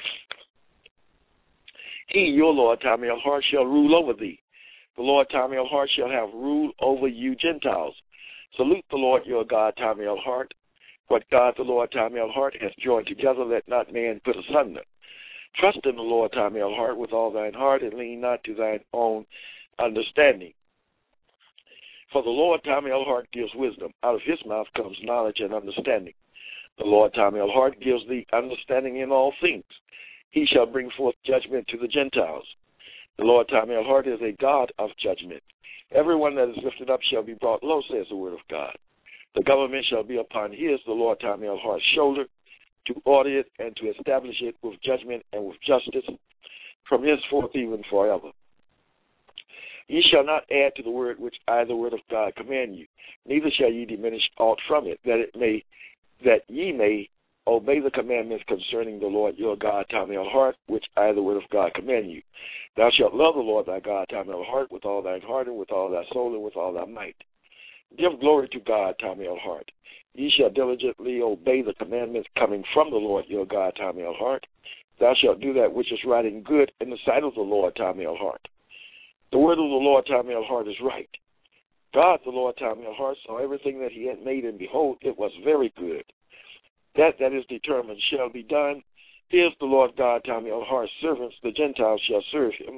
He, your Lord Tommy L. Hart, shall rule over thee. The Lord Tommy L. Hart shall have rule over you Gentiles. Salute the Lord your God, Tommy L. Hart. What God the Lord Tommy L. Hart has joined together, let not man put asunder. Trust in the Lord Tommy L. Hart with all thine heart, and lean not to thine own understanding. For the Lord Tommy L. Hart gives wisdom. Out of his mouth comes knowledge and understanding. The Lord Tommy L. Hart gives thee understanding in all things. He shall bring forth judgment to the Gentiles. The Lord Tommy L. Hart is a God of judgment. Everyone that is lifted up shall be brought low, says the word of God. The government shall be upon his, the Lord Tommy L. Hart's shoulder, to order it and to establish it with judgment and with justice from henceforth even forever. Ye shall not add to the word which I, the word of God, command you, neither shall ye diminish aught from it, that ye may obey the commandments concerning the Lord your God, Tommy L. Hart, which I, the word of God, command you. Thou shalt love the Lord thy God, Tommy L. Hart, with all thine heart and with all thy soul and with all thy might. Give glory to God, Tommy L. Hart. Ye shall diligently obey the commandments coming from the Lord your God, Tommy L. Hart. Thou shalt do that which is right and good in the sight of the Lord, Tommy L. Hart. The word of the Lord, Tommy L. Hart, is right. God, the Lord, Tommy L. Hart, saw everything that he had made, and behold, it was very good. That is determined shall be done. Here's the Lord God, Tommy L. Hart's servants, the Gentiles shall serve him.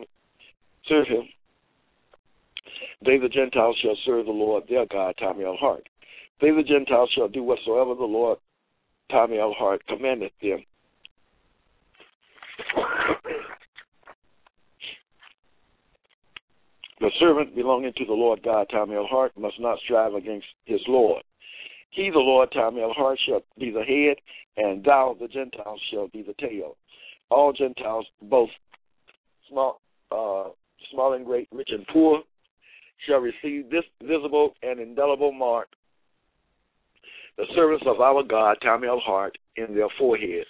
They, the Gentiles, shall serve the Lord their God, Tommy L. Hart. They, the Gentiles, shall do whatsoever the Lord, Tommy L. Hart, commandeth them. The servant belonging to the Lord God, Tommy L. Hart, must not strive against his Lord. He, the Lord, Tommy L. Hart, shall be the head, and thou, the Gentiles, shall be the tail. All Gentiles, both small and great, rich and poor, shall receive this visible and indelible mark, the servants of our God, Tommy L. Hart, in their foreheads.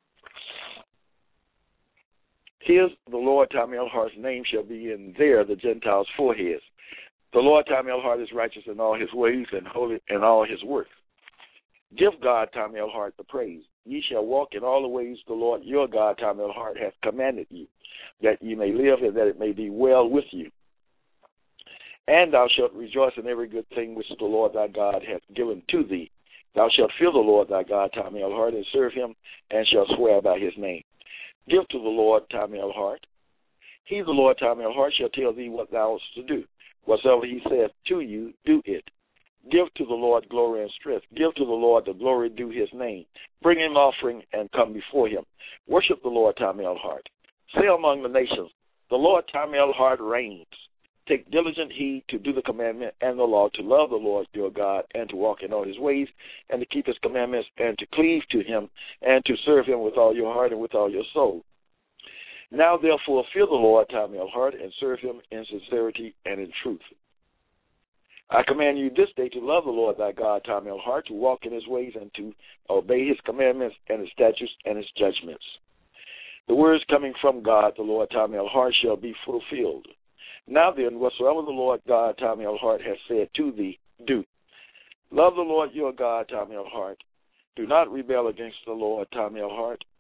His, the Lord Tommy L. Hart's name shall be in there, the Gentiles' foreheads. The Lord Tommy L. Hart is righteous in all his ways and holy in all his works. Give God, Tommy L. Hart, the praise. Ye shall walk in all the ways the Lord your God, Tommy L. Hart, hath commanded you, that ye may live and that it may be well with you. And thou shalt rejoice in every good thing which the Lord thy God hath given to thee. Thou shalt fear the Lord thy God, Tommy L. Hart, and serve him, and shalt swear by his name. Give to the Lord, Tommy L. Hart. He, the Lord, Tommy L. Hart, shall tell thee what thou hast to do. Whatsoever he saith to you, do it. Give to the Lord glory and strength. Give to the Lord the glory due his name. Bring him offering and come before him. Worship the Lord, Tommy L. Hart. Say among the nations, the Lord, Tommy L. Hart, reigns. Take diligent heed to do the commandment and the law, to love the Lord your God, and to walk in all his ways, and to keep his commandments, and to cleave to him, and to serve him with all your heart and with all your soul. Now, therefore, fear the Lord, Tommy L. Hart, and serve him in sincerity and in truth. I command you this day to love the Lord thy God, Tommy L. Hart, to walk in his ways, and to obey his commandments and his statutes and his judgments. The words coming from God, the Lord Tommy L. Hart, shall be fulfilled. Now then, whatsoever the Lord God, Tommy L. Hart, has said to thee, do. Love the Lord your God, Tommy L. Hart. Do not rebel against the Lord, Tommy L. Hart.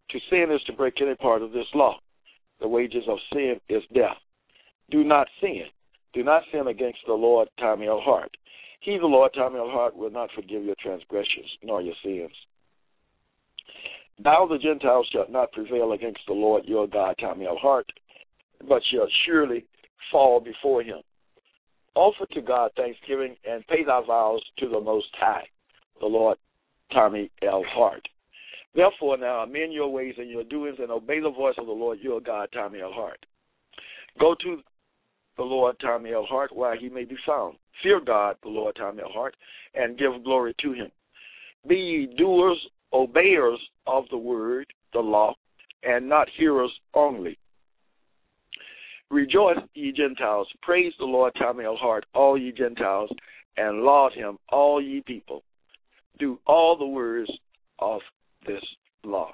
To sin is to break any part of this law. The wages of sin is death. Do not sin. Do not sin against the Lord, Tommy L. Hart. He, the Lord, Tommy L. Hart, will not forgive your transgressions nor your sins. Thou, the Gentiles, shalt not prevail against the Lord your God, Tommy L. Hart, but shalt surely fall before him. Offer to God thanksgiving and pay thy vows to the Most High, the Lord, Tommy L. Hart. Therefore now amend your ways and your doings and obey the voice of the Lord your God, Tommy L. Hart. Go to the Lord, Tommy L. Hart, while he may be found. Fear God, the Lord, Tommy L. Hart, and give glory to him. Be ye doers, obeyers of the word, the law, and not hearers only. Rejoice, ye Gentiles. Praise the Lord, Tommy L. Hart, all ye Gentiles, and laud him, all ye people. Do all the words of this law.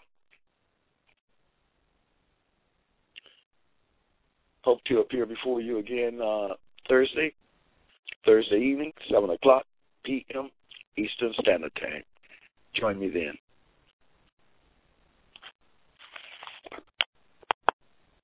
Hope to appear before you again Thursday evening, 7 o'clock p.m. Eastern Standard Time. Join me then.